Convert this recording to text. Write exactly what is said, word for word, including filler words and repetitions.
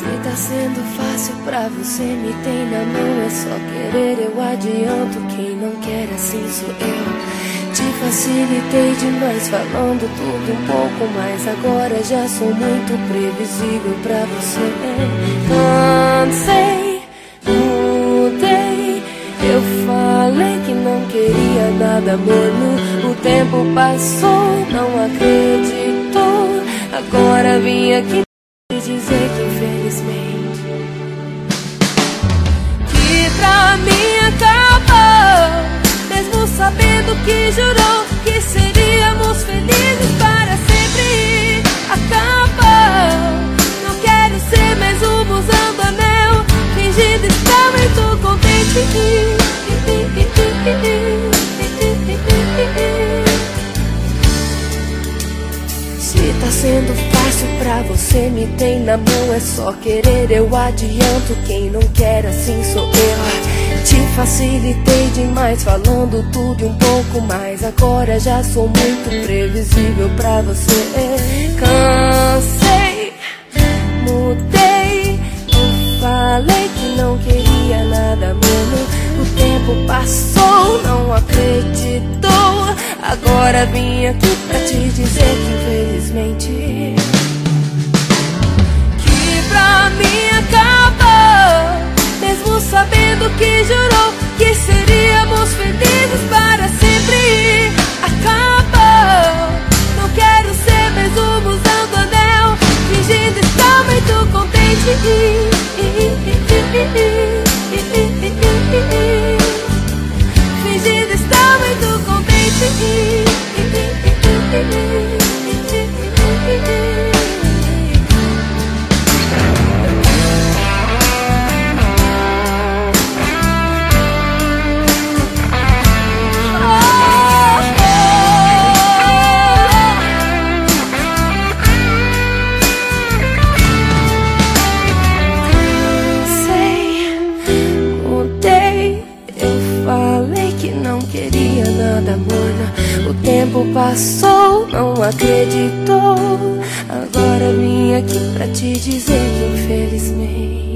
Se tá sendo fácil pra você, me tem na mão, é só querer, eu adianto. Quem não quer assim sou eu. Te facilitei demais, falando tudo um pouco mais. Agora já sou muito previsível pra você. Cansei, mudei. Eu falei que não queria nada morno. O tempo passou, não acreditou. Agora vim aqui te dizer que infelizmente que pra mim acabou. Mesmo sabendo que jurou que seríamos felizes para sempre, acabou. Não quero ser mais uma usando anel, fingindo estar muito contente. Se tá sendo fácil pra você, me tem na mão, é só querer, eu adianto. Quem não quer assim sou eu. Te facilitei demais, falando tudo e um pouco mais. Agora já sou muito previsível pra você. Cansei, mudei. Eu falei que não queria nada menos. O tempo passou, não acreditou. Agora vim aqui pra te dizer que infelizmente que pra mim acabou. Mesmo sabendo que jurou que seríamos felizes para sempre, acabou. Não quero ser mais uma usando anel, fingindo estar muito contente. Fingindo estar muito contente. Queria nada morna. O tempo passou, não acreditou. Agora vim aqui pra te dizer que infelizmente